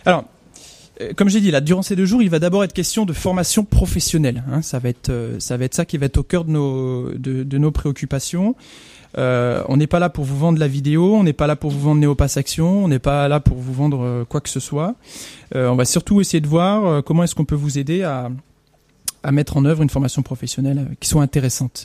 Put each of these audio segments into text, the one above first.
Alors, comme j'ai dit, là, durant ces 2 jours, il va d'abord être question de formation professionnelle. Ça va être ça qui va être au cœur de nos préoccupations. On n'est pas là pour vous vendre la vidéo, on n'est pas là pour vous vendre Neopass Action, on n'est pas là pour vous vendre quoi que ce soit. On va surtout essayer de voir comment est-ce qu'on peut vous aider à mettre en œuvre une formation professionnelle qui soit intéressante.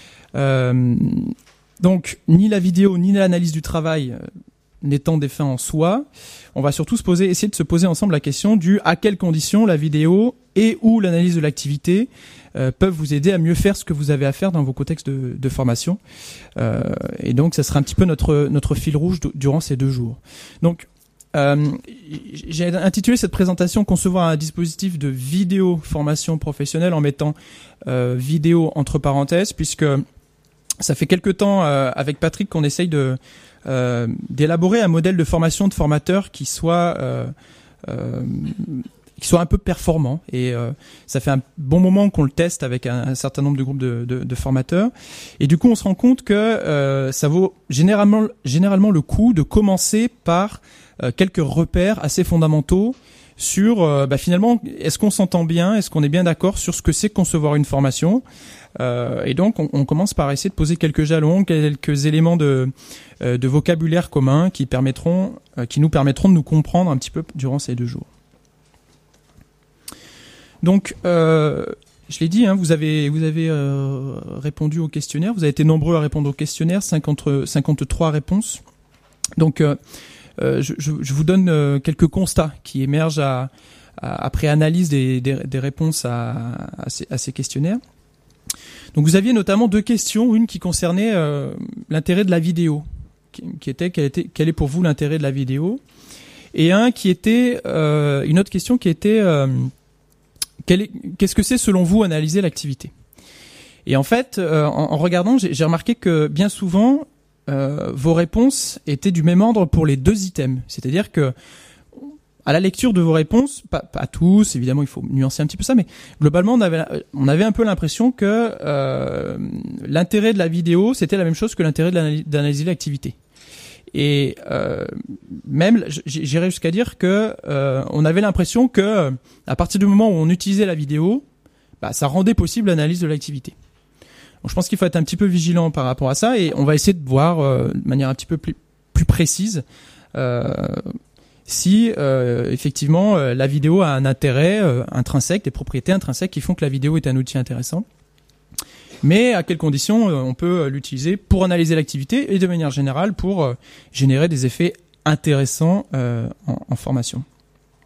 Donc, ni la vidéo, ni l'analyse du travail n'étant des fins en soi, on va surtout essayer de se poser ensemble la question du à quelles conditions la vidéo et ou l'analyse de l'activité peuvent vous aider à mieux faire ce que vous avez à faire dans vos contextes de formation. Et donc, ça sera un petit peu notre fil rouge durant ces 2 jours. Donc, j'ai intitulé cette présentation « Concevoir un dispositif de vidéo formation professionnelle » en mettant vidéo entre parenthèses, puisque ça fait quelque temps avec Patrick qu'on essaye d'élaborer un modèle de formation de formateur qui soit un peu performant, et ça fait un bon moment qu'on le teste avec un certain nombre de groupes de formateurs, et du coup on se rend compte que ça vaut généralement le coup de commencer par quelques repères assez fondamentaux sur finalement est-ce qu'on s'entend bien, est-ce qu'on est bien d'accord sur ce que c'est concevoir une formation, et donc on commence par essayer de poser quelques jalons, quelques éléments de vocabulaire commun qui nous permettront de nous comprendre un petit peu durant ces 2 jours. Donc, je l'ai dit, vous avez répondu au questionnaire. Vous avez été nombreux à répondre au questionnaire, 53 réponses. Donc, je vous donne quelques constats qui émergent après analyse des réponses à ces questionnaires. Donc, vous aviez notamment 2 questions, une qui concernait l'intérêt de la vidéo, qui était quel est pour vous l'intérêt de la vidéo, et une autre question qui était qu'est-ce que c'est selon vous analyser l'activité? Et en fait, en regardant, j'ai remarqué que bien souvent, vos réponses étaient du même ordre pour les 2 items. C'est-à-dire que à la lecture de vos réponses, pas tous, évidemment, il faut nuancer un petit peu ça, mais globalement, on avait un peu l'impression que l'intérêt de la vidéo, c'était la même chose que l'intérêt d'analyser l'activité. Et même, j'irais jusqu'à dire que on avait l'impression que à partir du moment où on utilisait la vidéo, ça rendait possible l'analyse de l'activité. Donc, je pense qu'il faut être un petit peu vigilant par rapport à ça, et on va essayer de voir de manière un petit peu plus précise si effectivement la vidéo a un intérêt intrinsèque, des propriétés intrinsèques qui font que la vidéo est un outil intéressant. Mais à quelles conditions on peut l'utiliser pour analyser l'activité et de manière générale pour générer des effets intéressants en formation.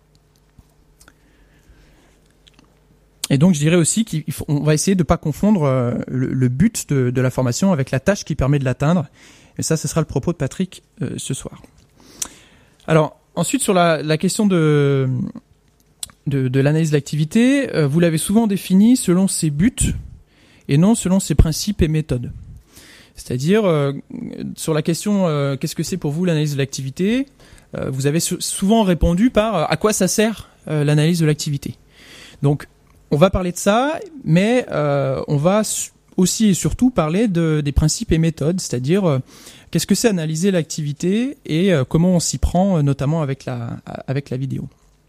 Et donc je dirais aussi qu'on va essayer de ne pas confondre le but de la formation avec la tâche qui permet de l'atteindre. Et ça, ce sera le propos de Patrick ce soir. Alors ensuite, sur la question de l'analyse de l'activité, vous l'avez souvent définie selon ses buts et non selon ses principes et méthodes. C'est-à-dire, sur la question qu'est-ce que c'est pour vous l'analyse de l'activité, vous avez souvent répondu par à quoi ça sert l'analyse de l'activité. Donc, on va parler de ça, mais on va aussi et surtout parler des principes et méthodes, c'est-à-dire qu'est-ce que c'est analyser l'activité et comment on s'y prend, notamment avec la vidéo.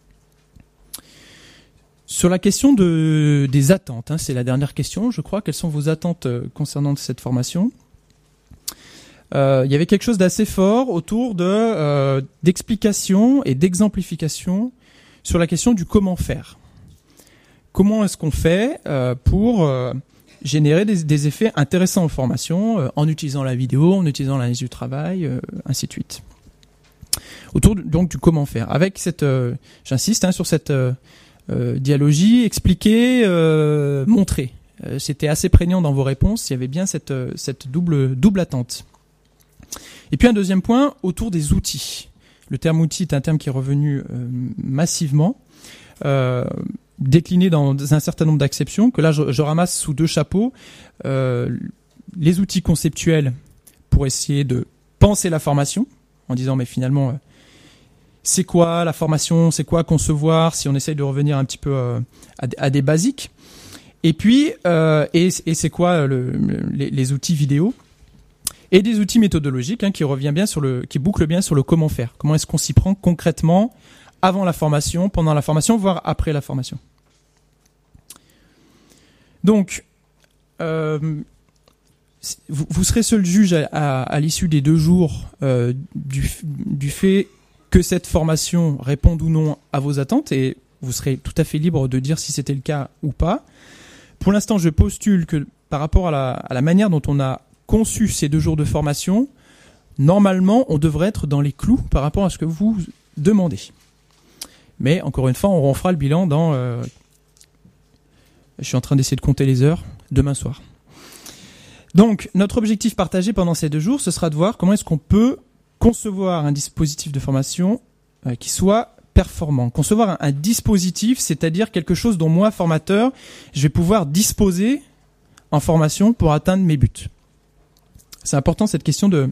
Sur la question des attentes, c'est la dernière question, je crois. Quelles sont vos attentes concernant cette formation ? Il y avait quelque chose d'assez fort autour d'explications et d'exemplifications sur la question du comment faire. Comment est-ce qu'on fait pour générer des effets intéressants en formation en utilisant la vidéo, en utilisant l'analyse du travail, ainsi de suite. Autour donc du comment faire. Avec j'insiste sur cette dialogie, expliquer, montrer. C'était assez prégnant dans vos réponses. Il y avait bien cette double attente. Et puis un deuxième point autour des outils. Le terme outil est un terme qui est revenu massivement, décliné dans un certain nombre d'acceptions, que là je ramasse sous 2 chapeaux. Les outils conceptuels pour essayer de penser la formation, en disant mais finalement c'est quoi la formation, c'est quoi concevoir, si on essaye de revenir un petit peu à des basiques. Et puis et c'est quoi les outils vidéo. Et des outils méthodologiques qui bouclent bien sur le comment faire. Comment est-ce qu'on s'y prend concrètement avant la formation, pendant la formation, voire après la formation. Donc, vous serez seul juge à l'issue des 2 jours du fait que cette formation réponde ou non à vos attentes, et vous serez tout à fait libre de dire si c'était le cas ou pas. Pour l'instant, je postule que par rapport à la manière dont on a conçu ces 2 jours de formation, normalement, on devrait être dans les clous par rapport à ce que vous demandez. Mais encore une fois, on fera le bilan dans... je suis en train d'essayer de compter les heures, demain soir. Donc, notre objectif partagé pendant ces 2 jours, ce sera de voir comment est-ce qu'on peut concevoir un dispositif de formation qui soit performant. Concevoir un dispositif, c'est-à-dire quelque chose dont moi, formateur, je vais pouvoir disposer en formation pour atteindre mes buts. C'est important cette question de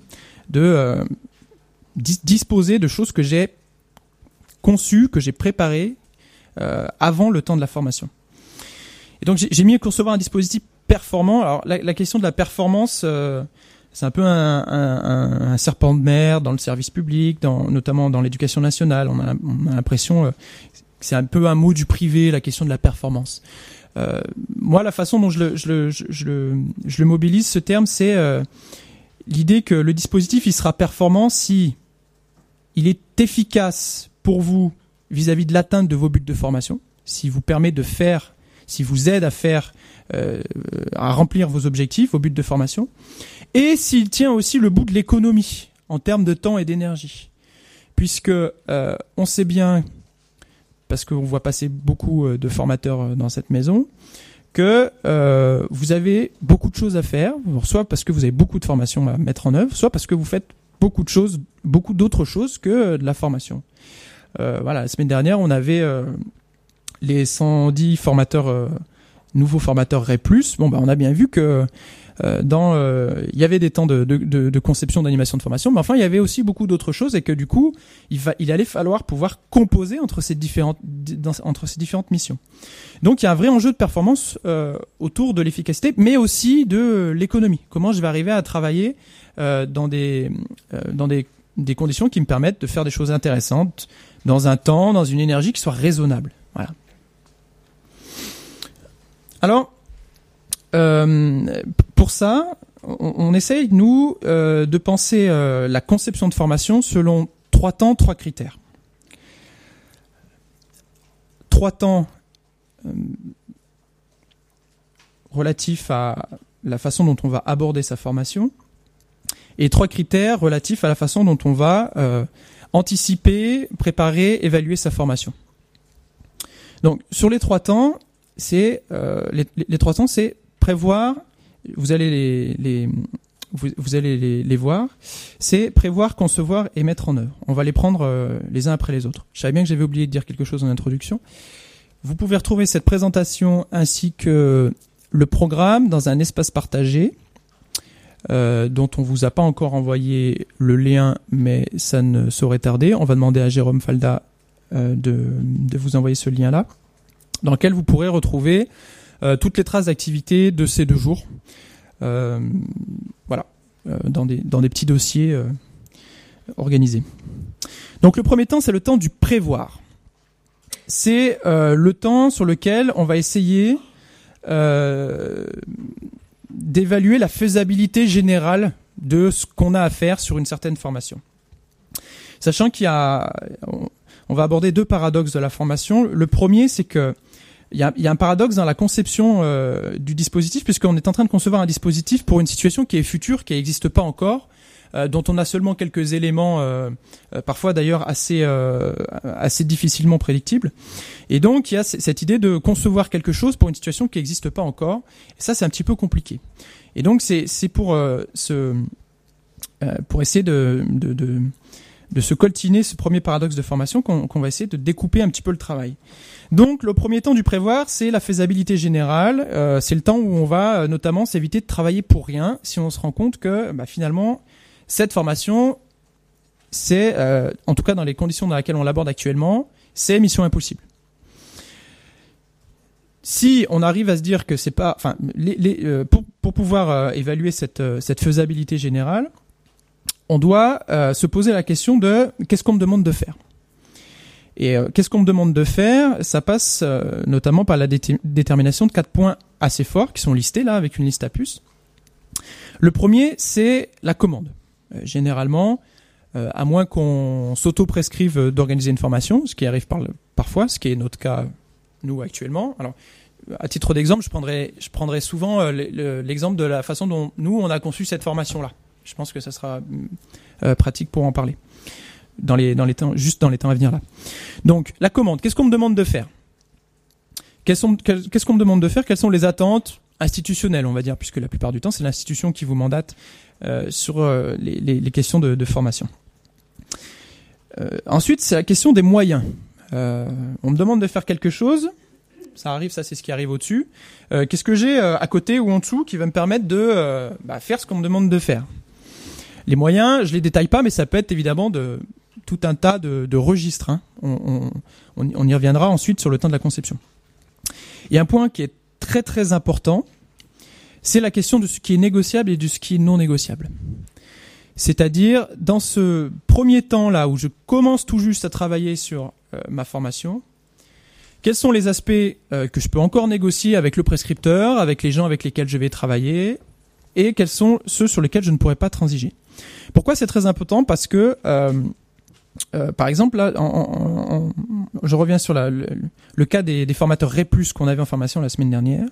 disposer de choses que j'ai conçues, que j'ai préparées avant le temps de la formation. Et donc j'ai mis à concevoir un dispositif performant. Alors la question de la performance, c'est un peu un serpent de mer dans le service public, notamment dans l'éducation nationale. On a l'impression que c'est un peu un mot du privé, la question de la performance. Moi, la façon dont je le mobilise, ce terme, c'est l'idée que le dispositif il sera performant si il est efficace pour vous vis-à-vis de l'atteinte de vos buts de formation, s'il vous permet de faire, s'il vous aide à faire, à remplir vos objectifs, vos buts de formation, et s'il tient aussi le bout de l'économie en termes de temps et d'énergie, puisque on sait bien, parce qu'on voit passer beaucoup de formateurs dans cette maison, que vous avez beaucoup de choses à faire, soit parce que vous avez beaucoup de formations à mettre en œuvre, soit parce que vous faites beaucoup d'autres choses que de la formation. Voilà, la semaine dernière, on avait les 110 formateurs, nouveaux formateurs REP+. Bon, on a bien vu que il y avait des temps de conception, d'animation de formation, mais enfin, il y avait aussi beaucoup d'autres choses et que du coup, il allait falloir pouvoir composer entre ces différentes missions. Donc, il y a un vrai enjeu de performance autour de l'efficacité, mais aussi de l'économie. Comment je vais arriver à travailler dans des conditions qui me permettent de faire des choses intéressantes dans un temps, dans une énergie qui soit raisonnable. Voilà. Alors, pour ça, on essaye, nous, de penser la conception de formation selon 3 temps, 3 critères. 3 temps relatifs à la façon dont on va aborder sa formation et 3 critères relatifs à la façon dont on va anticiper, préparer, évaluer sa formation. Donc, sur les 3 temps, c'est les 3 temps, c'est prévoir. Vous allez les voir. C'est prévoir, concevoir et mettre en œuvre. On va les prendre les uns après les autres. Je savais bien que j'avais oublié de dire quelque chose en introduction. Vous pouvez retrouver cette présentation ainsi que le programme dans un espace partagé dont on vous a pas encore envoyé le lien, mais ça ne saurait tarder. On va demander à Jérôme Falda de vous envoyer ce lien-là, dans lequel vous pourrez retrouver toutes les traces d'activité de ces 2 jours. Voilà, dans des petits dossiers organisés. Donc le premier temps, c'est le temps du prévoir. C'est le temps sur lequel on va essayer d'évaluer la faisabilité générale de ce qu'on a à faire sur une certaine formation. Sachant on va aborder 2 paradoxes de la formation. Le premier, c'est que il y a un paradoxe dans la conception du dispositif, puisqu'on est en train de concevoir un dispositif pour une situation qui est future, qui n'existe pas encore, dont on a seulement quelques éléments, parfois d'ailleurs assez difficilement prédictibles. Et donc il y a cette idée de concevoir quelque chose pour une situation qui n'existe pas encore. Et ça, c'est un petit peu compliqué. Et donc c'est pour essayer de se coltiner ce premier paradoxe de formation qu'on va essayer de découper un petit peu le travail. Donc le premier temps du prévoir, c'est la faisabilité générale, c'est le temps où on va notamment s'éviter de travailler pour rien si on se rend compte que finalement cette formation, c'est, en tout cas dans les conditions dans lesquelles on l'aborde actuellement, c'est mission impossible. Si on arrive à se dire que c'est pas, pour pouvoir évaluer cette faisabilité générale, on doit se poser la question de qu'est-ce qu'on me demande de faire. Et qu'est-ce qu'on me demande de faire? Ça passe notamment par la détermination de 4 points assez forts qui sont listés là avec une liste à puces. Le premier, c'est la commande. Généralement, à moins qu'on s'auto-prescrive d'organiser une formation, ce qui arrive parfois, ce qui est notre cas nous actuellement. Alors, à titre d'exemple, je prendrai souvent l'exemple de la façon dont nous on a conçu cette formation-là. Je pense que ça sera pratique pour en parler dans les temps à venir là. Donc la commande, qu'est-ce qu'on me demande de faire? Qu'est-ce qu'on me demande de faire? Quelles sont les attentes institutionnelles, on va dire, puisque la plupart du temps c'est l'institution qui vous mandate sur les questions de formation. Ensuite, c'est la question des moyens. On me demande de faire quelque chose. Ça arrive, ça c'est ce qui arrive au-dessus. Qu'est-ce que j'ai à côté ou en dessous qui va me permettre de faire ce qu'on me demande de faire? Les moyens, je les détaille pas, mais ça peut être évidemment de tout un tas de registres. Hein. On y reviendra ensuite sur le temps de la conception. Il y a un point qui est très très important, c'est la question de ce qui est négociable et de ce qui est non négociable. C'est-à-dire, dans ce premier temps là où je commence tout juste à travailler sur ma formation, quels sont les aspects que je peux encore négocier avec le prescripteur, avec les gens avec lesquels je vais travailler, et quels sont ceux sur lesquels je ne pourrais pas transiger. Pourquoi c'est très important? Parce que, par exemple, là, je reviens sur le cas des formateurs RE+, qu'on avait en formation la semaine dernière.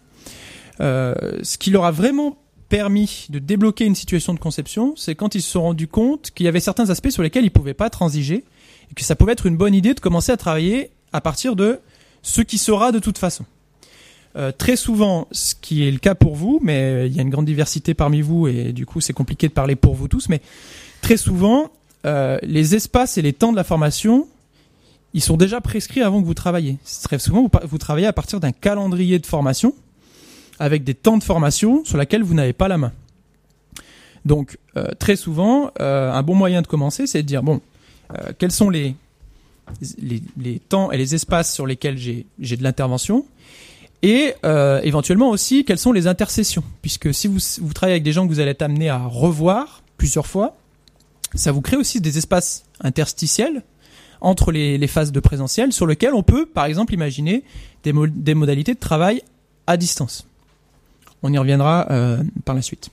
Ce qui leur a vraiment permis de débloquer une situation de conception, c'est quand ils se sont rendus compte qu'il y avait certains aspects sur lesquels ils pouvaient pas transiger, et que ça pouvait être une bonne idée de commencer à travailler à partir de ce qui sera de toute façon. Très souvent, ce qui est le cas pour vous, mais il y a une grande diversité parmi vous et du coup c'est compliqué de parler pour vous tous, mais très souvent, les espaces et les temps de la formation, ils sont déjà prescrits avant que vous travailliez. Très souvent, vous travaillez à partir d'un calendrier de formation avec des temps de formation sur lesquels vous n'avez pas la main. Donc, très souvent, un bon moyen de commencer, c'est de dire, quels sont les temps et les espaces sur lesquels j'ai de l'intervention, et éventuellement aussi quelles sont les intercessions, puisque si vous travaillez avec des gens que vous allez être amenés à revoir plusieurs fois, ça vous crée aussi des espaces interstitiels entre les phases de présentiel sur lesquels on peut par exemple imaginer des modalités de travail à distance. On y reviendra par la suite.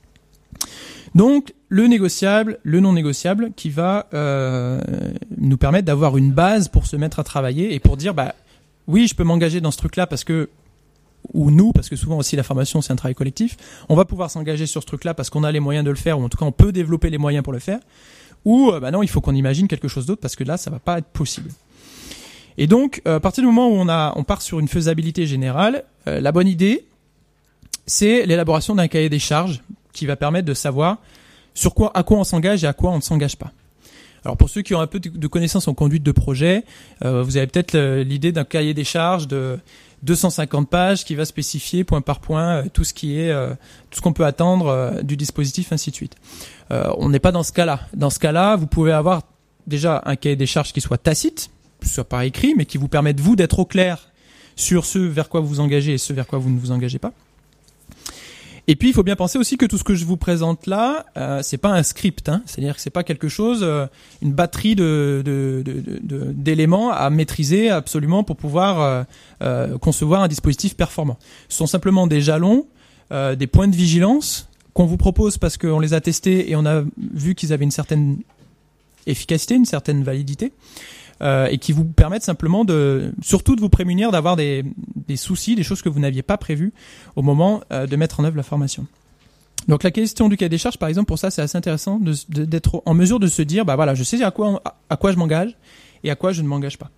Donc le négociable, le non négociable qui va nous permettre d'avoir une base pour se mettre à travailler et pour dire oui, je peux m'engager dans ce truc-là parce que souvent aussi la formation c'est un travail collectif, on va pouvoir s'engager sur ce truc-là parce qu'on a les moyens de le faire, ou en tout cas on peut développer les moyens pour le faire, ou non, il faut qu'on imagine quelque chose d'autre parce que là ça va pas être possible. Et donc à partir du moment où on part sur une faisabilité générale, la bonne idée c'est l'élaboration d'un cahier des charges qui va permettre de savoir à quoi on s'engage et à quoi on ne s'engage pas. Alors pour ceux qui ont un peu de connaissances en conduite de projet, vous avez peut-être l'idée d'un cahier des charges de 250 pages qui va spécifier point par point tout ce qu'on peut attendre du dispositif, ainsi de suite. On n'est pas dans ce cas-là. Dans ce cas-là, vous pouvez avoir déjà un cahier des charges qui soit tacite, soit par écrit, mais qui vous permette vous d'être au clair sur ce vers quoi vous vous engagez et ce vers quoi vous ne vous engagez pas. Et puis il faut bien penser aussi que tout ce que je vous présente là, c'est pas un script, hein. C'est-à-dire que c'est pas quelque chose, une batterie d'éléments à maîtriser absolument pour pouvoir concevoir un dispositif performant. Ce sont simplement des jalons, des points de vigilance qu'on vous propose parce qu'on les a testés et on a vu qu'ils avaient une certaine efficacité, une certaine validité, et qui vous permettent simplement surtout de vous prémunir d'avoir des soucis, des choses que vous n'aviez pas prévues au moment de mettre en œuvre la formation. Donc la question du cahier des charges, par exemple, pour ça, c'est assez intéressant d'être en mesure de se dire, je sais à quoi je m'engage et à quoi je ne m'engage pas.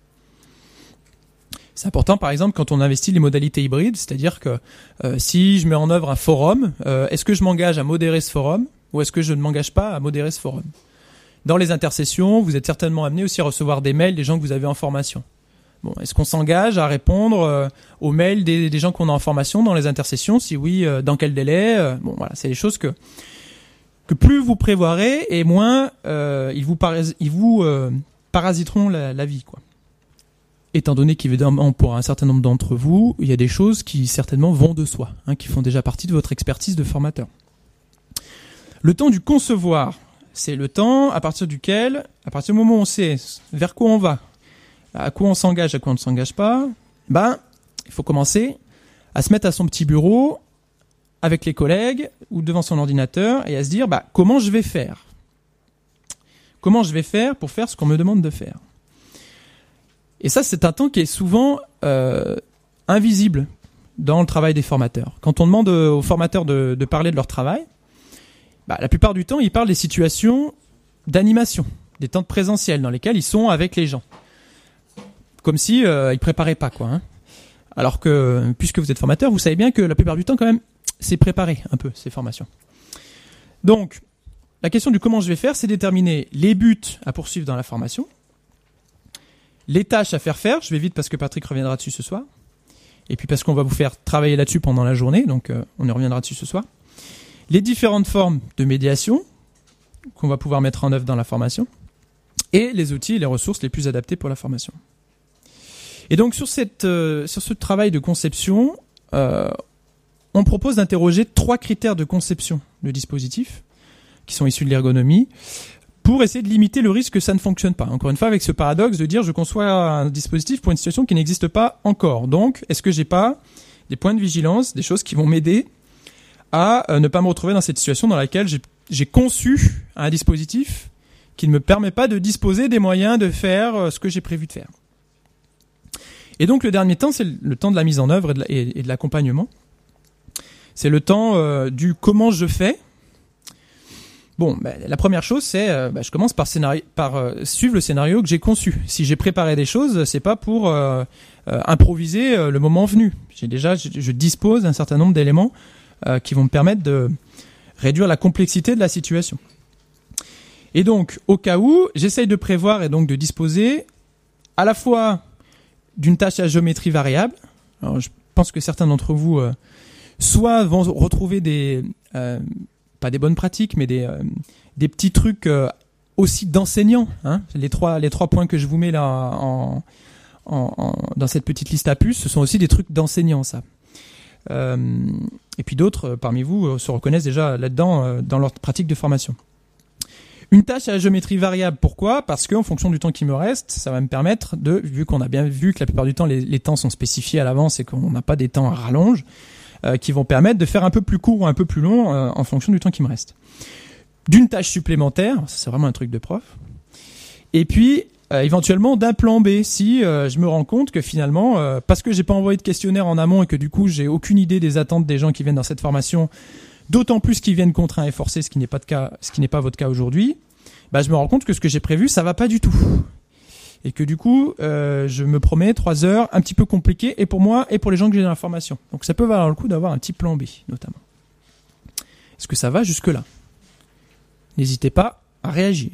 C'est important, par exemple, quand on investit les modalités hybrides, c'est-à-dire que si je mets en œuvre un forum, est-ce que je m'engage à modérer ce forum ou est-ce que je ne m'engage pas à modérer ce forum ? Dans les intercessions, vous êtes certainement amené aussi à recevoir des mails des gens que vous avez en formation. Est-ce qu'on s'engage à répondre aux mails des gens qu'on a en formation dans les intercessions? Si oui, dans quel délai? C'est des choses que plus vous prévoirez et moins ils vous parasiteront la vie, quoi. Étant donné qu'évidemment, pour un certain nombre d'entre vous, il y a des choses qui certainement vont de soi, qui font déjà partie de votre expertise de formateur. Le temps du concevoir, c'est le temps à partir du moment où on sait vers quoi on va, à quoi on s'engage, à quoi on ne s'engage pas, il faut commencer à se mettre à son petit bureau avec les collègues ou devant son ordinateur et à se dire comment je vais faire. Comment je vais faire pour faire ce qu'on me demande de faire. Et ça, c'est un temps qui est souvent invisible dans le travail des formateurs. Quand on demande aux formateurs de parler de leur travail, la plupart du temps, ils parlent des situations d'animation, des temps de présentiel dans lesquels ils sont avec les gens. Comme si ils préparaient pas, quoi. Hein. Alors que, puisque vous êtes formateur, vous savez bien que la plupart du temps, quand même, c'est préparer un peu ces formations. Donc, la question du comment je vais faire, c'est déterminer les buts à poursuivre dans la formation, les tâches à faire, je vais vite parce que Patrick reviendra dessus ce soir, et puis parce qu'on va vous faire travailler là-dessus pendant la journée, donc on y reviendra dessus ce soir. Les différentes formes de médiation qu'on va pouvoir mettre en œuvre dans la formation, et les outils et les ressources les plus adaptés pour la formation. Et donc sur ce travail de conception, on propose d'interroger 3 critères de conception de dispositif, qui sont issus de l'ergonomie, pour essayer de limiter le risque que ça ne fonctionne pas. Encore une fois, avec ce paradoxe de dire je conçois un dispositif pour une situation qui n'existe pas encore. Donc, est-ce que j'ai pas des points de vigilance, des choses qui vont m'aider à ne pas me retrouver dans cette situation dans laquelle j'ai conçu un dispositif qui ne me permet pas de disposer des moyens de faire ce que j'ai prévu de faire. Et donc, le dernier temps, c'est le temps de la mise en œuvre et de l'accompagnement. C'est le temps du comment je fais. Bon, la première chose, c'est je commence par suivre le scénario que j'ai conçu. Si j'ai préparé des choses, c'est pas pour improviser le moment venu. Je dispose d'un certain nombre d'éléments qui vont me permettre de réduire la complexité de la situation. Et donc, au cas où, j'essaye de prévoir et donc de disposer à la fois d'une tâche à géométrie variable. Alors, je pense que certains d'entre vous soit vont retrouver pas des bonnes pratiques, mais des petits trucs aussi d'enseignants. Hein. Les trois points que je vous mets là dans cette petite liste à puces, ce sont aussi des trucs d'enseignants, ça. Et puis d'autres parmi vous se reconnaissent déjà là-dedans dans leur pratique de formation. Une tâche à la géométrie variable, pourquoi ? Parce qu'en fonction du temps qui me reste, ça va me permettre vu qu'on a bien vu que la plupart du temps les temps sont spécifiés à l'avance et qu'on n'a pas des temps à rallonge, qui vont permettre de faire un peu plus court ou un peu plus long en fonction du temps qui me reste. D'une tâche supplémentaire, ça c'est vraiment un truc de prof, et puis éventuellement d'un plan B si je me rends compte que finalement, parce que j'ai pas envoyé de questionnaire en amont et que du coup j'ai aucune idée des attentes des gens qui viennent dans cette formation, d'autant plus qu'ils viennent contraints et forcés, ce qui n'est pas votre cas aujourd'hui, je me rends compte que ce que j'ai prévu, ça va pas du tout. Et que du coup, je me promets 3 heures un petit peu compliquées, et pour moi, et pour les gens que j'ai dans la formation. Donc ça peut valoir le coup d'avoir un petit plan B, notamment. Est-ce que ça va jusque-là ? N'hésitez pas à réagir.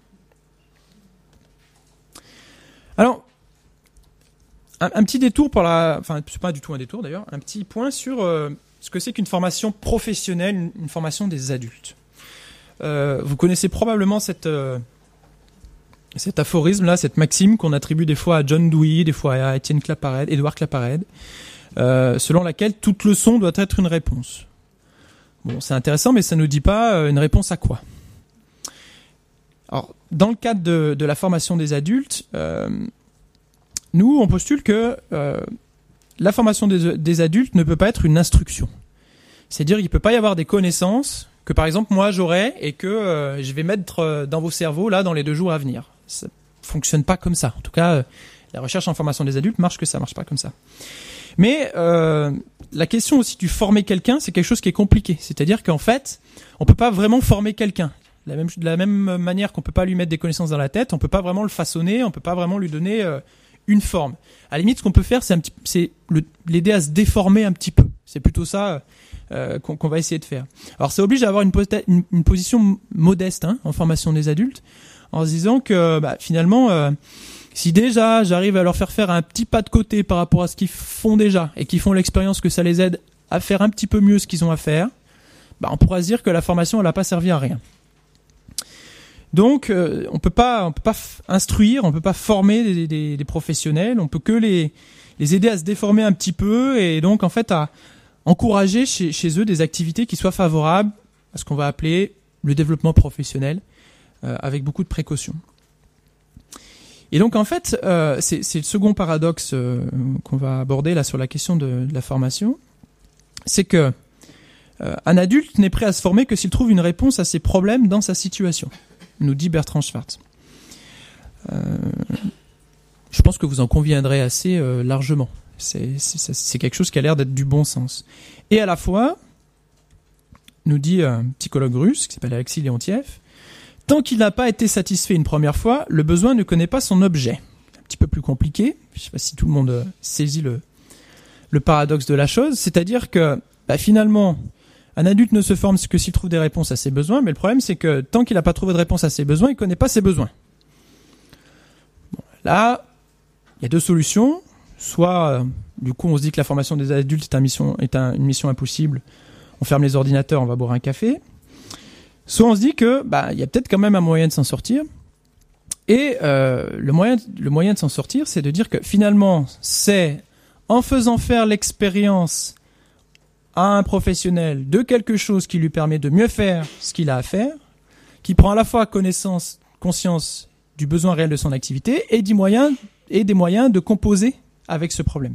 Alors, un petit détour c'est pas du tout un détour d'ailleurs, un petit point sur ce que c'est qu'une formation professionnelle, une formation des adultes. Vous connaissez probablement cet aphorisme-là, cette maxime qu'on attribue des fois à John Dewey, des fois à Édouard Claparède, selon laquelle toute leçon doit être une réponse. Bon, c'est intéressant, mais ça ne nous dit pas une réponse à quoi. Alors, dans le cadre de la formation des adultes, nous, on postule que la formation des adultes ne peut pas être une instruction. C'est-à-dire qu'il ne peut pas y avoir des connaissances que, par exemple, moi, j'aurai et que je vais mettre dans vos cerveaux, là, dans les 2 jours à venir. Ça fonctionne pas comme ça. En tout cas, la recherche en formation des adultes marche pas comme ça. Mais la question aussi du former quelqu'un, c'est quelque chose qui est compliqué. C'est-à-dire qu'en fait, on peut pas vraiment former quelqu'un. De la même manière qu'on peut pas lui mettre des connaissances dans la tête, on peut pas vraiment le façonner, on peut pas vraiment lui donner une forme. À la limite, ce qu'on peut faire, c'est l'aider à se déformer un petit peu. C'est plutôt ça qu'on va essayer de faire. Alors, ça oblige à avoir une position modeste en formation des adultes, en se disant que finalement, si déjà j'arrive à leur faire un petit pas de côté par rapport à ce qu'ils font déjà et qu'ils font l'expérience que ça les aide à faire un petit peu mieux ce qu'ils ont à faire, on pourra se dire que la formation elle n'a pas servi à rien. Donc, on peut pas instruire, on peut pas former des professionnels, on peut que les aider à se déformer un petit peu et donc en fait à encourager chez eux des activités qui soient favorables à ce qu'on va appeler le développement professionnel avec beaucoup de précautions. Et donc en fait, c'est le second paradoxe qu'on va aborder là sur la question de la formation, c'est que un adulte n'est prêt à se former que s'il trouve une réponse à ses problèmes dans sa situation, nous dit Bertrand Schwartz. Je pense que vous en conviendrez assez largement. C'est quelque chose qui a l'air d'être du bon sens. Et à la fois, nous dit un psychologue russe qui s'appelle Alexis Leontiev, tant qu'il n'a pas été satisfait une première fois, le besoin ne connaît pas son objet. Un petit peu plus compliqué, je ne sais pas si tout le monde saisit le paradoxe de la chose, c'est-à-dire que finalement, un adulte ne se forme que s'il trouve des réponses à ses besoins, mais le problème c'est que tant qu'il n'a pas trouvé de réponse à ses besoins, il ne connaît pas ses besoins. Bon, là, il y a deux solutions. Soit, du coup, on se dit que la formation des adultes est une mission impossible, on ferme les ordinateurs, on va boire un café. Soit on se dit que il y a peut-être quand même un moyen de s'en sortir. Et le moyen de s'en sortir, c'est de dire que finalement, c'est en faisant faire l'expérience à un professionnel de quelque chose qui lui permet de mieux faire ce qu'il a à faire, qui prend à la fois conscience du besoin réel de son activité et des moyens de composer avec ce problème.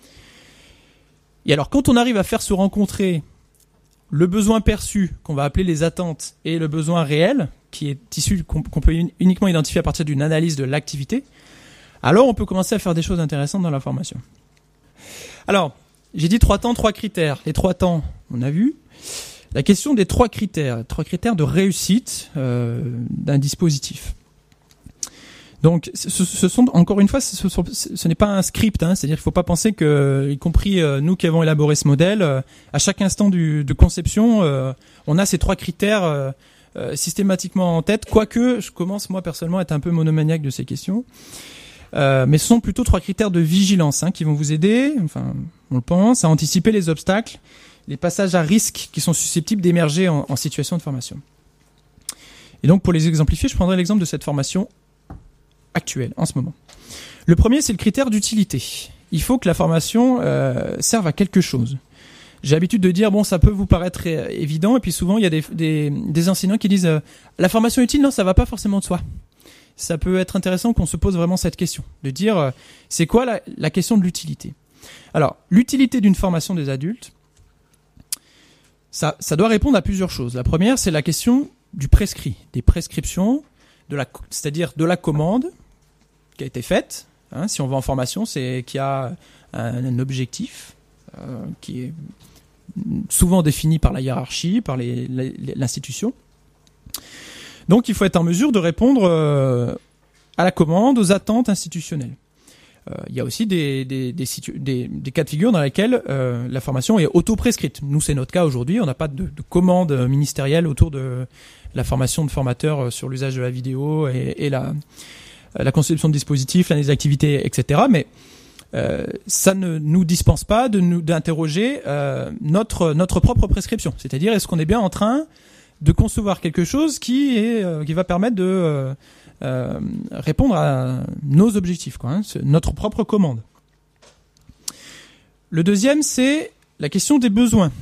Et alors, quand on arrive à faire se rencontrer le besoin perçu, qu'on va appeler les attentes, et le besoin réel, qui est issu, qu'on peut uniquement identifier à partir d'une analyse de l'activité, alors on peut commencer à faire des choses intéressantes dans la formation. Alors, j'ai dit 3 temps, 3 critères. Les 3 temps, on a vu. La question des 3 critères de réussite d'un dispositif. Donc, ce sont encore une fois, ce n'est pas un script, c'est-à-dire qu'il ne faut pas penser que, y compris nous qui avons élaboré ce modèle, à chaque instant de conception, on a ces 3 critères systématiquement en tête. Quoique, je commence moi personnellement à être un peu monomaniaque de ces questions, mais ce sont plutôt 3 critères de vigilance qui vont vous aider, enfin, on le pense, à anticiper les obstacles, les passages à risque qui sont susceptibles d'émerger en situation de formation. Et donc, pour les exemplifier, je prendrai l'exemple de cette formation actuelle, en ce moment. Le premier, c'est le critère d'utilité. Il faut que la formation serve à quelque chose. J'ai l'habitude de dire, bon, ça peut vous paraître évident, et puis souvent, il y a des enseignants qui disent la formation utile, non, ça va pas forcément de soi. Ça peut être intéressant qu'on se pose vraiment cette question, de dire, c'est quoi la question de l'utilité ? Alors, l'utilité d'une formation des adultes, ça doit répondre à plusieurs choses. La première, c'est la question du prescrit, des prescriptions, c'est-à-dire de la commande qui a été faite. Si on va en formation, c'est qu'il y a un objectif qui est souvent défini par la hiérarchie, par l'institution. Donc il faut être en mesure de répondre à la commande, aux attentes institutionnelles. Il y a aussi des cas de figure dans lesquels la formation est auto-prescrite. Nous, c'est notre cas aujourd'hui. On n'a pas de commande ministérielle autour de la formation de formateurs sur l'usage de la vidéo et la conception de dispositifs, l'analyse d'activités, etc. Mais ça ne nous dispense pas d'interroger notre propre prescription. C'est-à-dire, est-ce qu'on est bien en train de concevoir quelque chose qui va permettre de répondre à nos objectifs, notre propre commande. Le deuxième, c'est la question des besoins.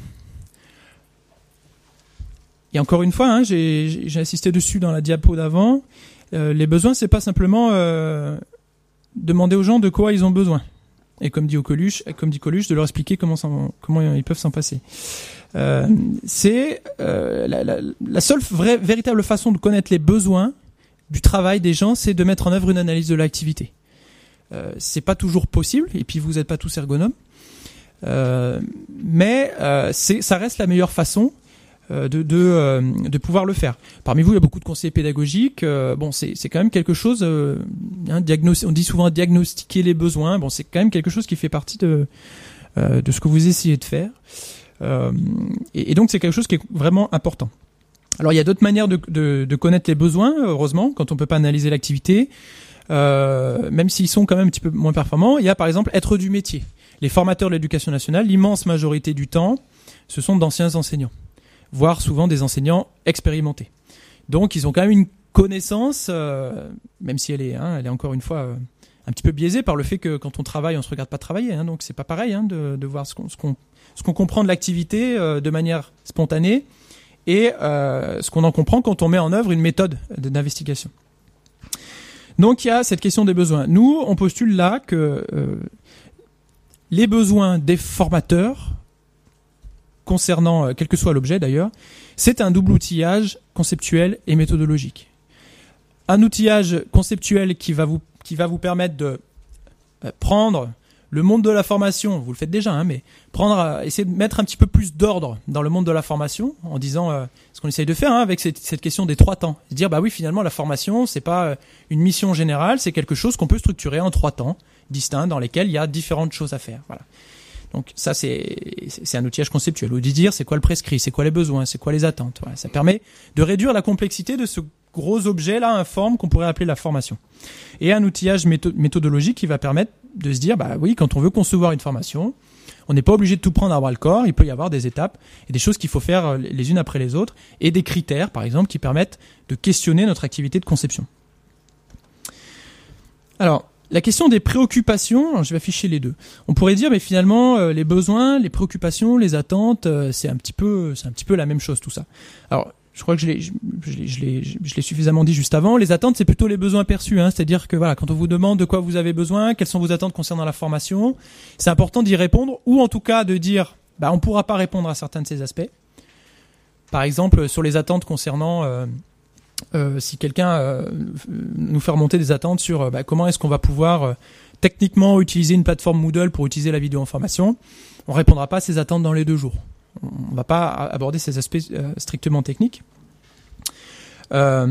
Et encore une fois, j'ai insisté dessus dans la diapo d'avant, les besoins, c'est pas simplement demander aux gens de quoi ils ont besoin. Et comme dit Coluche, de leur expliquer comment ils peuvent s'en passer. C'est la seule véritable façon de connaître les besoins du travail des gens, c'est de mettre en œuvre une analyse de l'activité. C'est pas toujours possible, et puis vous n'êtes pas tous ergonomes, mais ça reste la meilleure façon de pouvoir le faire. Parmi vous, il y a beaucoup de conseillers pédagogiques. C'est quand même quelque chose. On dit souvent diagnostiquer les besoins. Bon, c'est quand même quelque chose qui fait partie de ce que vous essayez de faire. Et donc, c'est quelque chose qui est vraiment important. Alors, il y a d'autres manières de connaître les besoins, heureusement, quand on peut pas analyser l'activité, même s'ils sont quand même un petit peu moins performants. Il y a, par exemple, être du métier. Les formateurs de l'éducation nationale, l'immense majorité du temps, ce sont d'anciens enseignants, voire souvent des enseignants expérimentés. Donc, ils ont quand même une connaissance, même si elle est encore une fois un petit peu biaisée par le fait que quand on travaille, on se regarde pas travailler. Donc, c'est pas pareil de voir ce qu'on comprend de l'activité de manière spontanée et ce qu'on en comprend quand on met en œuvre une méthode d'investigation. Donc il y a cette question des besoins. Nous, on postule là que les besoins des formateurs, concernant quel que soit l'objet d'ailleurs, c'est un double outillage conceptuel et méthodologique. Un outillage conceptuel qui va vous permettre de prendre le monde de la formation, vous le faites déjà, mais essayer de mettre un petit peu plus d'ordre dans le monde de la formation, en disant ce qu'on essaye de faire avec cette question des 3 temps. Se dire, bah oui, finalement, la formation, c'est pas une mission générale, c'est quelque chose qu'on peut structurer en 3 temps distincts dans lesquels il y a différentes choses à faire. Voilà. Donc ça, c'est un outillage conceptuel. Ou de dire, c'est quoi le prescrit, c'est quoi les besoins, c'est quoi les attentes. Voilà. Ça permet de réduire la complexité de ce gros objet-là, informe, qu'on pourrait appeler la formation. Et un outillage méthodologique qui va permettre de se dire, bah oui, quand on veut concevoir une formation, on n'est pas obligé de tout prendre à bras le corps, il peut y avoir des étapes et des choses qu'il faut faire les unes après les autres, et des critères, par exemple, qui permettent de questionner notre activité de conception. Alors, la question des préoccupations, je vais afficher les deux. On pourrait dire, mais finalement, les besoins, les préoccupations, les attentes, c'est un petit peu la même chose, tout ça. Alors, je crois que je l'ai suffisamment dit juste avant. Les attentes, c'est plutôt les besoins perçus, c'est-à-dire que voilà, quand on vous demande de quoi vous avez besoin, quelles sont vos attentes concernant la formation, c'est important d'y répondre, ou en tout cas de dire, bah, on pourra pas répondre à certains de ces aspects. Par exemple, sur les attentes concernant, si quelqu'un nous fait remonter des attentes sur comment est-ce qu'on va pouvoir techniquement utiliser une plateforme Moodle pour utiliser la vidéo en formation, on répondra pas à ces attentes dans les 2 jours. On ne va pas aborder ces aspects strictement techniques. Par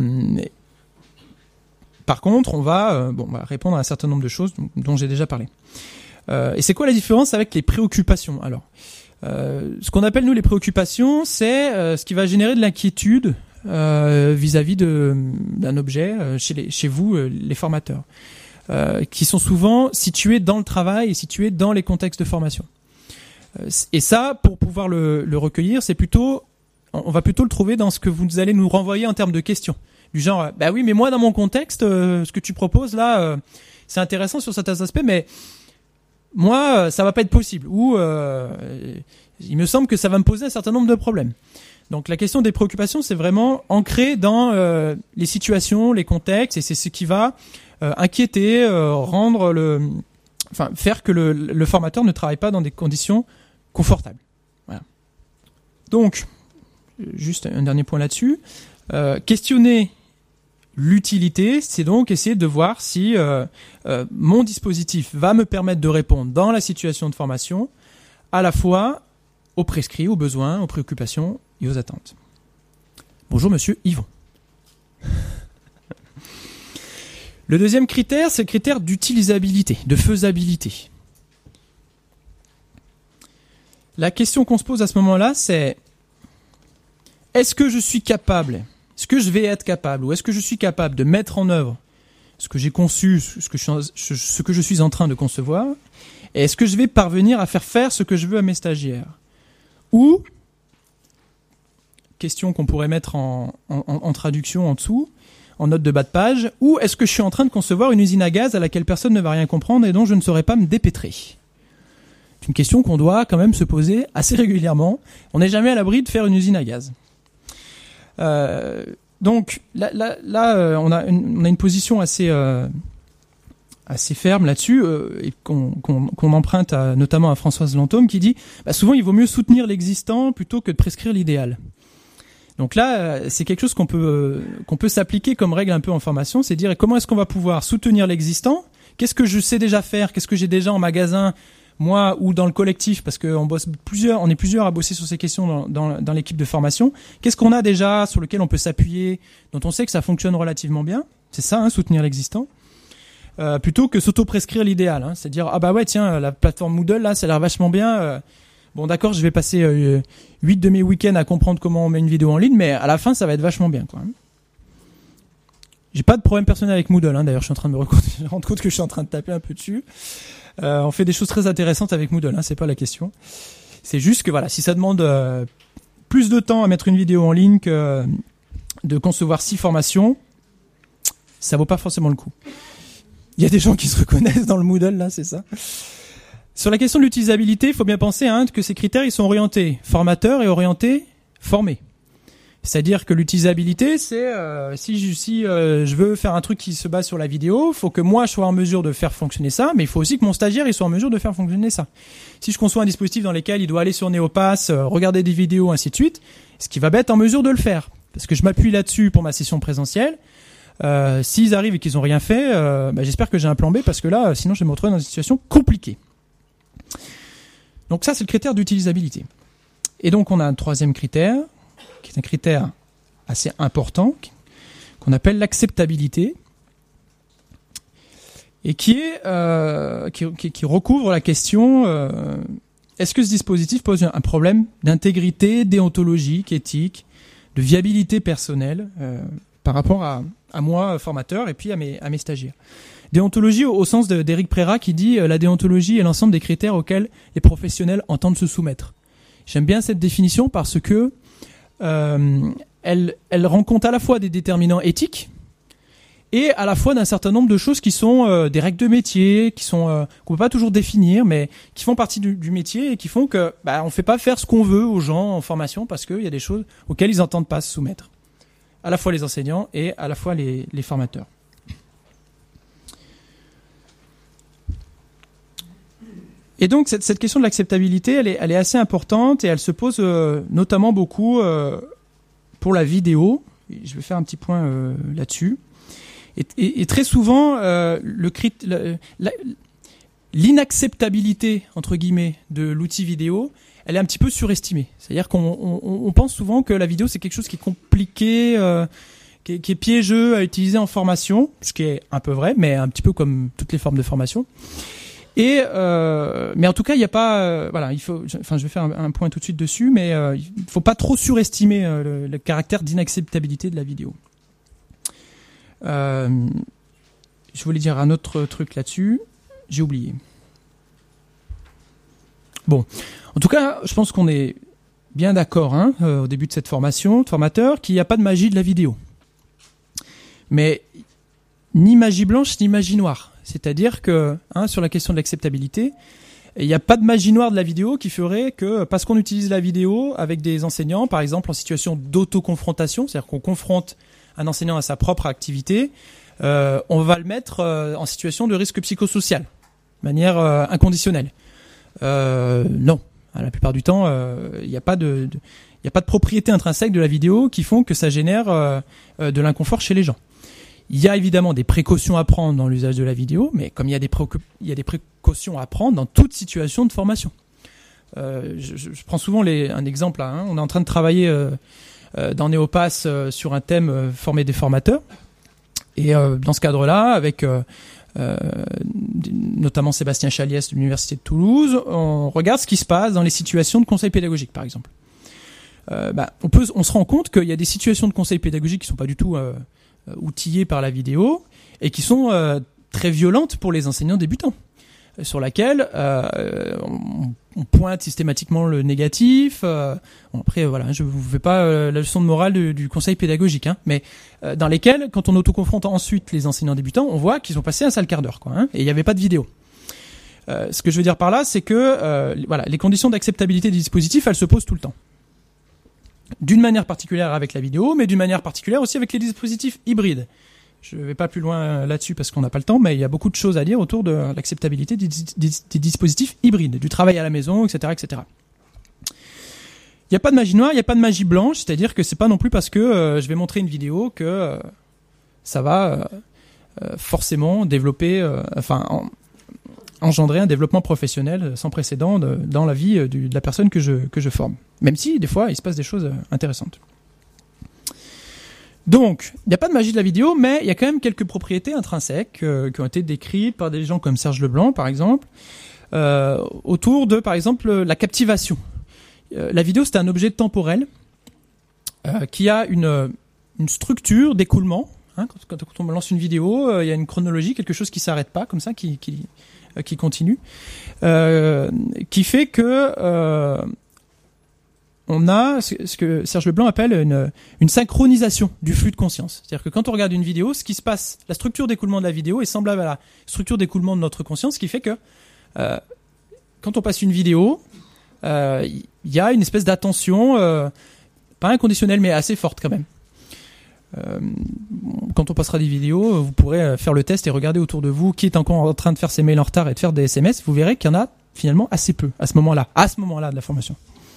contre, on va répondre à un certain nombre de choses dont j'ai déjà parlé. Et c'est quoi la différence avec les préoccupations ? Alors, ce qu'on appelle nous les préoccupations, c'est ce qui va générer de l'inquiétude vis-à-vis d'un objet chez vous, les formateurs, qui sont souvent situés dans le travail et situés dans les contextes de formation. Et ça, pour pouvoir le recueillir, on va plutôt le trouver dans ce que vous allez nous renvoyer en termes de questions. Du genre, bah oui, mais moi, dans mon contexte, ce que tu proposes là, c'est intéressant sur certains aspects, mais moi, ça va pas être possible. Ou, il me semble que ça va me poser un certain nombre de problèmes. Donc, la question des préoccupations, c'est vraiment ancré dans les situations, les contextes, et c'est ce qui va inquiéter, faire que le formateur ne travaille pas dans des conditions confortables. Voilà. Donc, juste un dernier point là-dessus. Questionner l'utilité, c'est donc essayer de voir si mon dispositif va me permettre de répondre dans la situation de formation à la fois aux prescrits, aux besoins, aux préoccupations et aux attentes. Bonjour monsieur Yvon. Le deuxième critère, c'est le critère d'utilisabilité, de faisabilité. La question qu'on se pose à ce moment-là, c'est est-ce que je suis capable, est-ce que je vais être capable, ou est-ce que je suis capable de mettre en œuvre ce que j'ai conçu, ce que je suis en train de concevoir, et est-ce que je vais parvenir à faire ce que je veux à mes stagiaires ? Ou, question qu'on pourrait mettre en traduction en dessous, en note de bas de page, ou est-ce que je suis en train de concevoir une usine à gaz à laquelle personne ne va rien comprendre et dont je ne saurais pas me dépêtrer ? C'est une question qu'on doit quand même se poser assez régulièrement. On n'est jamais à l'abri de faire une usine à gaz. Donc là, on a une position assez ferme là-dessus et qu'on emprunte notamment à Françoise Lantôme qui dit souvent il vaut mieux soutenir l'existant plutôt que de prescrire l'idéal. Donc là, c'est quelque chose qu'on peut s'appliquer comme règle un peu en formation, c'est dire comment est-ce qu'on va pouvoir soutenir l'existant ? Qu'est-ce que je sais déjà faire ? Qu'est-ce que j'ai déjà en magasin, moi ou dans le collectif, parce qu'on on est plusieurs à bosser sur ces questions dans l'équipe de formation. Qu'est-ce qu'on a déjà sur lequel on peut s'appuyer, dont on sait que ça fonctionne relativement bien ? C'est ça, soutenir l'existant. Plutôt que s'auto-prescrire l'idéal, c'est dire ah bah ouais tiens la plateforme Moodle là ça a l'air vachement bien. Bon d'accord, je vais passer 8 de mes week-ends à comprendre comment on met une vidéo en ligne, mais à la fin ça va être vachement bien quoi. J'ai pas de problème personnel avec Moodle, d'ailleurs je suis en train de me rendre compte que je suis en train de taper un peu dessus. On fait des choses très intéressantes avec Moodle, c'est pas la question. C'est juste que voilà, si ça demande plus de temps à mettre une vidéo en ligne que de concevoir 6 formations, ça vaut pas forcément le coup. Il y a des gens qui se reconnaissent dans le Moodle, là, c'est ça. Sur la question de l'utilisabilité, il faut bien penser que ces critères, ils sont orientés formateurs et orientés formés. C'est-à-dire que l'utilisabilité, c'est si je veux faire un truc qui se base sur la vidéo, faut que moi je sois en mesure de faire fonctionner ça, mais il faut aussi que mon stagiaire il soit en mesure de faire fonctionner ça. Si je conçois un dispositif dans lequel il doit aller sur Neopass, regarder des vidéos, ainsi de suite, ce qui va être en mesure de le faire, parce que je m'appuie là-dessus pour ma session présentielle. S'ils arrivent et qu'ils ont rien fait, j'espère que j'ai un plan B, parce que là, sinon je vais me retrouver dans une situation compliquée. Donc ça, c'est le critère d'utilisabilité. Et donc on a un troisième critère, qui est un critère assez important, qu'on appelle l'acceptabilité, et qui recouvre la question est-ce que ce dispositif pose un problème d'intégrité déontologique, éthique, de viabilité personnelle par rapport à moi, formateur, et puis à mes stagiaires. Déontologie au sens d'Éric Préra qui dit la déontologie est l'ensemble des critères auxquels les professionnels entendent se soumettre. J'aime bien cette définition parce que elle rend compte à la fois des déterminants éthiques et à la fois d'un certain nombre de choses qui sont des règles de métier, qu'on peut pas toujours définir, mais qui font partie du métier et qui font que on fait pas faire ce qu'on veut aux gens en formation parce qu'il y a des choses auxquelles ils entendent pas se soumettre. À la fois les enseignants et à la fois les formateurs. Et donc cette question de l'acceptabilité, elle est assez importante et elle se pose notamment beaucoup pour la vidéo. Je vais faire un petit point là-dessus. Et très souvent, l'inacceptabilité entre guillemets de l'outil vidéo, elle est un petit peu surestimée. C'est-à-dire qu'on pense souvent que la vidéo c'est quelque chose qui est compliqué, qui est piégeux à utiliser en formation, ce qui est un peu vrai, mais un petit peu comme toutes les formes de formation. Mais en tout cas, il n'y a pas, je vais faire un point tout de suite dessus, mais il faut pas trop surestimer le caractère d'inacceptabilité de la vidéo. Je voulais dire un autre truc là-dessus, j'ai oublié. Bon, en tout cas, je pense qu'on est bien d'accord au début de cette formation, de formateur, qu'il n'y a pas de magie de la vidéo. Mais ni magie blanche, ni magie noire. C'est-à-dire que, sur la question de l'acceptabilité, il n'y a pas de magie noire de la vidéo qui ferait que, parce qu'on utilise la vidéo avec des enseignants, par exemple en situation d'autoconfrontation, c'est-à-dire qu'on confronte un enseignant à sa propre activité, on va le mettre en situation de risque psychosocial, de manière inconditionnelle. Non, la plupart du temps, il n'y a pas de propriétés intrinsèques de la vidéo qui font que ça génère de l'inconfort chez les gens. Il y a évidemment des précautions à prendre dans l'usage de la vidéo, mais comme il y a des précautions à prendre dans toute situation de formation. Je prends souvent un exemple là. On est en train de travailler dans Neopass sur un thème former des formateurs. Et dans ce cadre-là, avec notamment Sébastien Chaliès de l'Université de Toulouse, on regarde ce qui se passe dans les situations de conseil pédagogique, par exemple. On se rend compte qu'il y a des situations de conseil pédagogique qui sont pas du tout outillées par la vidéo et qui sont très violentes pour les enseignants débutants, sur laquelle on pointe systématiquement le négatif. Après, voilà, je vous fais pas la leçon de morale du conseil pédagogique, mais dans lesquels, quand on autoconfronte ensuite les enseignants débutants, on voit qu'ils ont passé un sale quart d'heure, et il n'y avait pas de vidéo. Ce que je veux dire par là, c'est que les conditions d'acceptabilité des dispositifs, elles se posent tout le temps. D'une manière particulière avec la vidéo, mais d'une manière particulière aussi avec les dispositifs hybrides. Je ne vais pas plus loin là-dessus parce qu'on n'a pas le temps, mais il y a beaucoup de choses à dire autour de l'acceptabilité des dispositifs hybrides, du travail à la maison, etc., etc. Il n'y a pas de magie noire, il n'y a pas de magie blanche, c'est-à-dire que c'est pas non plus parce que je vais montrer une vidéo que ça va forcément développer, engendrer un développement professionnel sans précédent dans la vie de la personne que je forme. Même si, des fois, il se passe des choses intéressantes. Donc, il n'y a pas de magie de la vidéo, mais il y a quand même quelques propriétés intrinsèques qui ont été décrites par des gens comme Serge Leblanc, par exemple, autour de, par exemple, la captivation. La vidéo, c'est un objet temporel qui a une structure d'écoulement. Quand on lance une vidéo, il y a une chronologie, quelque chose qui ne s'arrête pas, comme ça, qui continue, qui fait que on a ce que Serge Leblanc appelle une synchronisation du flux de conscience. C'est-à-dire que quand on regarde une vidéo, ce qui se passe, la structure d'écoulement de la vidéo est semblable à la structure d'écoulement de notre conscience, ce qui fait que quand on passe une vidéo, il y a une espèce d'attention pas inconditionnelle, mais assez forte quand même. Quand on passera des vidéos, vous pourrez faire le test et regarder autour de vous qui est encore en train de faire ses mails en retard et de faire des SMS. Vous verrez qu'il y en a finalement assez peu à ce moment-là de la formation.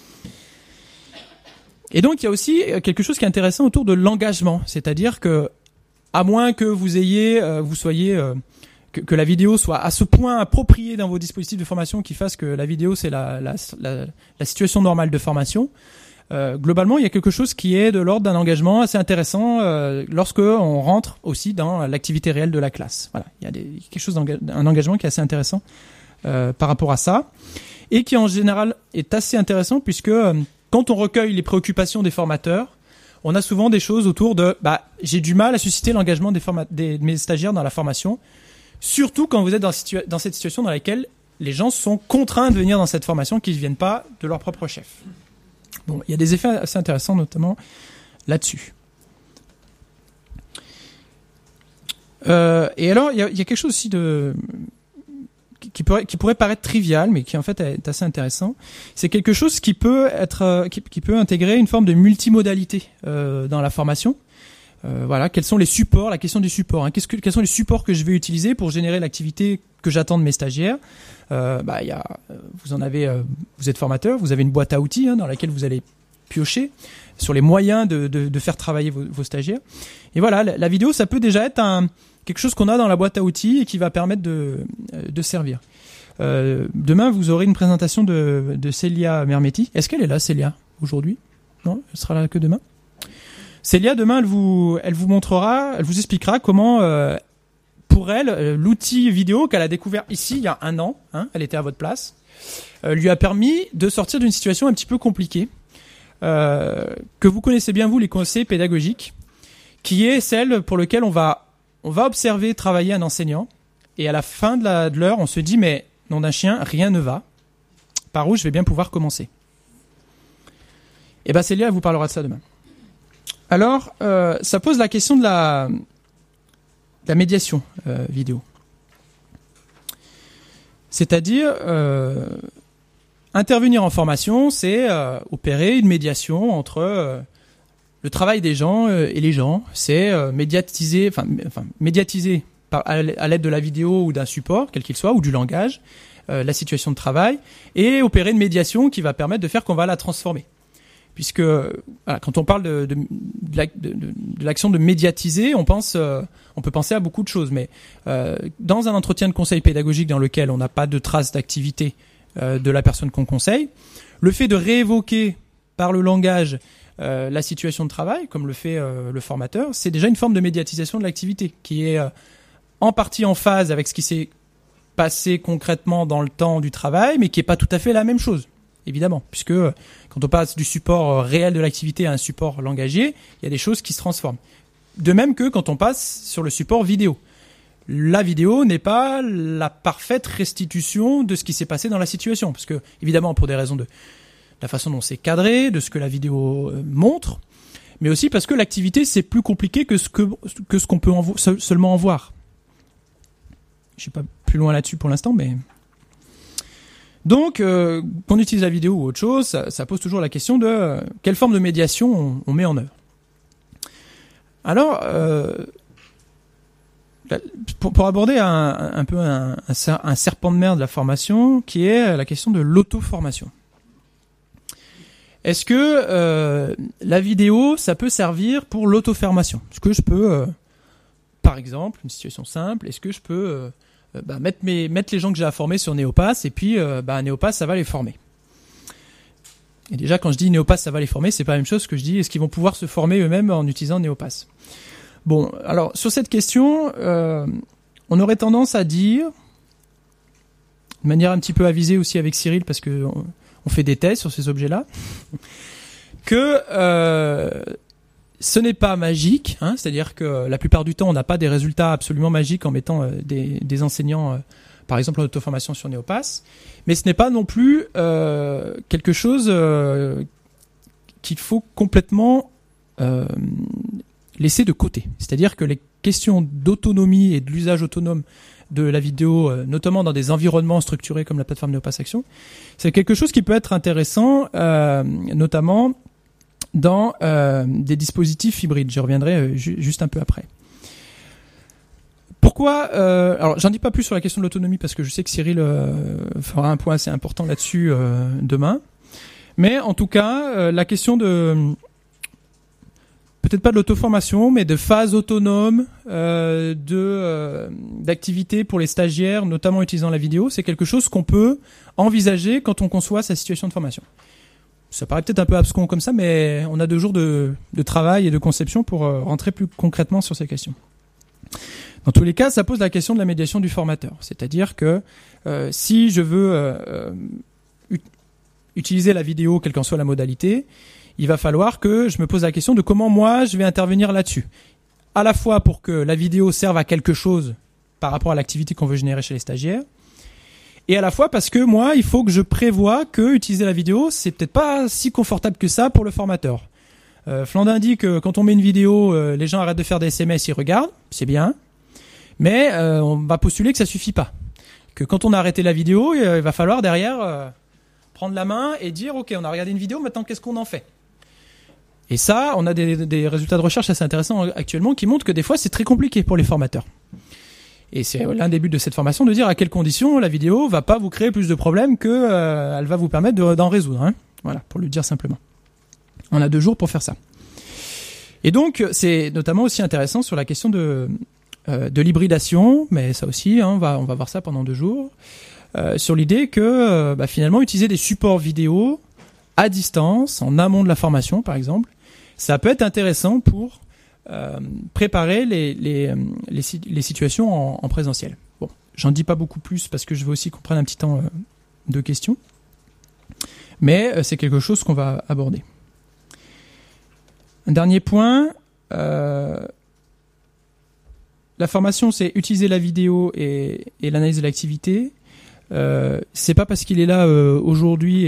Et donc il y a aussi quelque chose qui est intéressant autour de l'engagement, c'est-à-dire que à moins que que la vidéo soit à ce point appropriée dans vos dispositifs de formation qui fasse que la vidéo c'est la situation normale de formation. Globalement, il y a quelque chose qui est de l'ordre d'un engagement assez intéressant lorsque on rentre aussi dans l'activité réelle de la classe. Voilà, il y a quelque chose un engagement qui est assez intéressant par rapport à ça et qui en général est assez intéressant puisque quand on recueille les préoccupations des formateurs, on a souvent des choses autour de j'ai du mal à susciter l'engagement de mes stagiaires dans la formation, surtout quand vous êtes dans cette situation dans laquelle les gens sont contraints de venir dans cette formation qu'ils ne viennent pas de leur propre chef. Bon, il y a des effets assez intéressants, notamment là-dessus. Et alors, il y a quelque chose aussi qui pourrait paraître trivial, mais qui en fait est assez intéressant. C'est quelque chose qui peut intégrer une forme de multimodalité dans la formation. Voilà, quels sont les supports, la question du support. Quels sont les supports que je vais utiliser pour générer l'activité que j'attends de mes stagiaires. Vous êtes formateur, vous avez une boîte à outils dans laquelle vous allez piocher sur les moyens de faire travailler vos stagiaires. Et voilà, la vidéo, ça peut déjà être quelque chose qu'on a dans la boîte à outils et qui va permettre de servir. Demain, vous aurez une présentation de Célia Mermetti. Est-ce qu'elle est là, Célia, aujourd'hui? Non, elle sera là que demain. Célia, demain, elle vous expliquera comment, pour elle, l'outil vidéo qu'elle a découvert ici il y a 1 an, elle était à votre place, lui a permis de sortir d'une situation un petit peu compliquée, que vous connaissez bien, vous, les conseils pédagogiques, qui est celle pour laquelle on va observer travailler un enseignant, et à la fin de l'heure, on se dit, mais nom d'un chien, rien ne va. Par où je vais bien pouvoir commencer? Et Célia vous parlera de ça demain. Alors, ça pose la question de la médiation vidéo. C'est-à-dire, intervenir en formation, c'est opérer une médiation entre le travail des gens et les gens. C'est médiatiser à l'aide de la vidéo ou d'un support, quel qu'il soit, ou du langage, la situation de travail, et opérer une médiation qui va permettre de faire qu'on va la transformer. Puisque quand on parle de l'action de médiatiser, on peut penser à beaucoup de choses. Mais dans un entretien de conseil pédagogique dans lequel on n'a pas de traces d'activité de la personne qu'on conseille, le fait de réévoquer par le langage la situation de travail, comme le fait le formateur, c'est déjà une forme de médiatisation de l'activité qui est en partie en phase avec ce qui s'est passé concrètement dans le temps du travail, mais qui n'est pas tout à fait la même chose. Évidemment, puisque quand on passe du support réel de l'activité à un support langagier, il y a des choses qui se transforment. De même que quand on passe sur le support vidéo. La vidéo n'est pas la parfaite restitution de ce qui s'est passé dans la situation, parce que, évidemment, pour des raisons de la façon dont c'est cadré, de ce que la vidéo montre, mais aussi parce que l'activité, c'est plus compliqué que ce qu'on peut seulement en voir. Je suis pas plus loin là-dessus pour l'instant, mais... Donc, qu'on utilise la vidéo ou autre chose, ça pose toujours la question de quelle forme de médiation on met en œuvre. Alors, pour aborder un peu un serpent de mer de la formation, qui est la question de l'auto-formation. Est-ce que la vidéo, ça peut servir pour l'auto-formation? Est-ce que je peux, par exemple, une situation simple, est-ce que je peux... mettre les gens que j'ai à former sur Neopass, et puis Neopass, ça va les former. Et déjà, quand je dis Neopass, ça va les former, c'est pas la même chose que je dis est-ce qu'ils vont pouvoir se former eux-mêmes en utilisant Neopass. Bon, alors sur cette question, on aurait tendance à dire, de manière un petit peu avisée aussi avec Cyril, parce que on fait des tests sur ces objets-là, que ce n'est pas magique, c'est-à-dire que la plupart du temps, on n'a pas des résultats absolument magiques en mettant des enseignants, par exemple en auto-formation sur Neopass, mais ce n'est pas non plus quelque chose qu'il faut complètement laisser de côté. C'est-à-dire que les questions d'autonomie et de l'usage autonome de la vidéo, notamment dans des environnements structurés comme la plateforme Neopass Action, c'est quelque chose qui peut être intéressant, notamment dans des dispositifs hybrides. J'y reviendrai juste un peu après. Pourquoi alors j'en dis pas plus sur la question de l'autonomie parce que je sais que Cyril fera un point assez important là-dessus demain. Mais en tout cas, la question de peut-être pas de l'auto-formation, mais de phase autonome, d'activités pour les stagiaires, notamment utilisant la vidéo, c'est quelque chose qu'on peut envisager quand on conçoit sa situation de formation. Ça paraît peut-être un peu abscon comme ça, mais on a 2 jours de travail et de conception pour rentrer plus concrètement sur ces questions. Dans tous les cas, ça pose la question de la médiation du formateur. C'est-à-dire que si je veux utiliser la vidéo, quelle qu'en soit la modalité, il va falloir que je me pose la question de comment moi je vais intervenir là-dessus. À la fois pour que la vidéo serve à quelque chose par rapport à l'activité qu'on veut générer chez les stagiaires, et à la fois parce que moi, il faut que je prévoie que utiliser la vidéo, c'est peut-être pas si confortable que ça pour le formateur. Flandin dit que quand on met une vidéo, les gens arrêtent de faire des SMS, ils regardent, c'est bien, mais on va postuler que ça suffit pas. Que quand on a arrêté la vidéo, il va falloir derrière prendre la main et dire ok, on a regardé une vidéo, maintenant qu'est-ce qu'on en fait? Et ça, on a des résultats de recherche assez intéressants actuellement qui montrent que des fois c'est très compliqué pour les formateurs. Et c'est l'un des buts de cette formation de dire à quelles conditions la vidéo va pas vous créer plus de problèmes que elle va vous permettre d'en résoudre. Hein. Voilà, pour le dire simplement. On a 2 jours pour faire ça. Et donc c'est notamment aussi intéressant sur la question de l'hybridation, mais ça aussi, hein, on va voir ça pendant 2 jours. Sur l'idée que finalement utiliser des supports vidéo à distance, en amont de la formation par exemple, ça peut être intéressant pour préparer les situations en présentiel. Bon, j'en dis pas beaucoup plus parce que je veux aussi qu'on prenne un petit temps de questions, mais c'est quelque chose qu'on va aborder. Un dernier point, la formation c'est utiliser la vidéo et l'analyse de l'activité. C'est pas parce qu'il est là aujourd'hui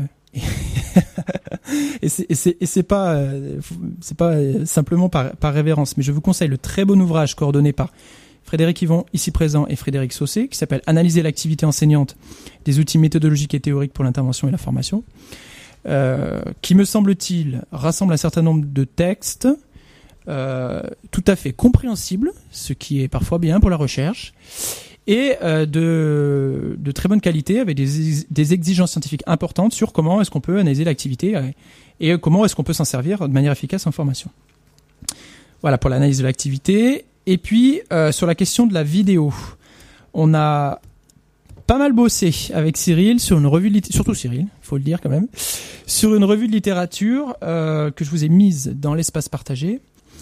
et c'est pas simplement par révérence, mais je vous conseille le très bon ouvrage coordonné par Frédéric Yvon, ici présent, et Frédéric Saucé, qui s'appelle Analyser l'activité enseignante, des outils méthodologiques et théoriques pour l'intervention et la formation, qui me semble-t-il rassemble un certain nombre de textes tout à fait compréhensibles, ce qui est parfois bien pour la recherche, et de très bonne qualité avec des exigences scientifiques importantes sur comment est-ce qu'on peut analyser l'activité et comment est-ce qu'on peut s'en servir de manière efficace en formation. Voilà pour l'analyse de l'activité. Et puis sur la question de la vidéo, on a pas mal bossé avec Cyril sur une revue de surtout Cyril, faut le dire quand même, sur une revue de littérature que je vous ai mise dans l'espace partagé.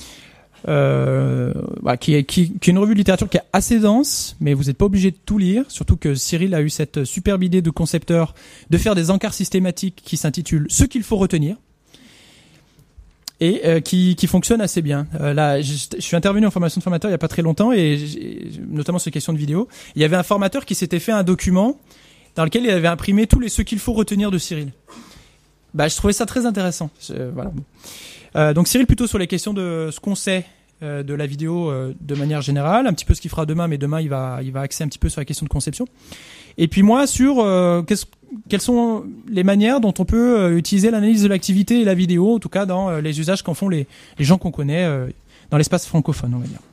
Qui est une revue de littérature qui est assez dense, mais vous n'êtes pas obligé de tout lire, surtout que Cyril a eu cette superbe idée de concepteur de faire des encarts systématiques qui s'intitulent « Ce qu'il faut retenir » et qui fonctionne assez bien. Là, je suis intervenu en formation de formateur il y a pas très longtemps, et notamment sur les questions de vidéo. Il y avait un formateur qui s'était fait un document dans lequel il avait imprimé tous les « ce qu'il faut retenir » de Cyril. Je trouvais ça très intéressant. Voilà. Donc Cyril plutôt sur les questions de ce qu'on sait de la vidéo de manière générale, un petit peu ce qu'il fera demain, mais demain il va axer un petit peu sur la question de conception. Et puis moi sur quelles sont les manières dont on peut utiliser l'analyse de l'activité et la vidéo, en tout cas dans les usages qu'en font les gens qu'on connaît dans l'espace francophone, on va dire.